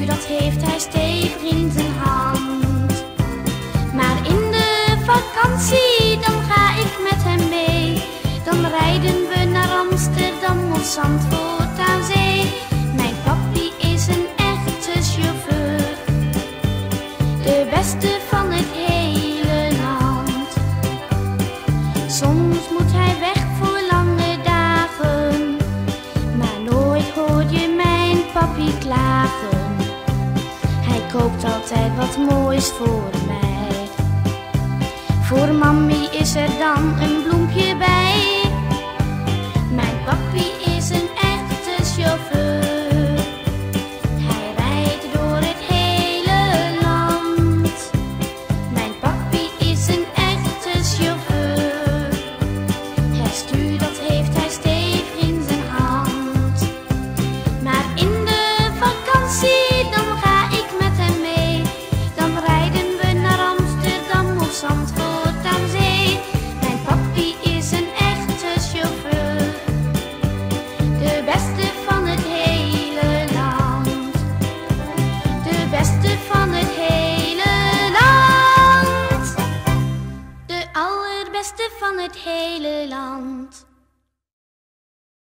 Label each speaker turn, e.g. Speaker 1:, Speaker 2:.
Speaker 1: dat heeft hij stevig in zijn hand. Maar in de vakantie, dan ga ik met hem mee. Dan rijden we naar Amsterdam of Zandvoort aan zee. Mijn papi is een echte chauffeur, de beste van het hele land. Soms moet hij weg voor lange dagen, maar nooit hoor je mijn papi klagen. Hij koopt altijd wat moois voor mij. Voor mammy is er dan een bloempje bij. Mijn papi is een echte chauffeur. Hij rijdt door het hele land. Mijn papi is een echte chauffeur. Het stuur dat heeft hij stevig in zijn hand. Maar in de vakantie, dan ga ik met hem mee. Dan rijden we naar Amsterdam of Zandvoort aan zee. Mijn papi is een echte chauffeur, de beste van het hele land. De beste van het hele land. De allerbeste van het hele land.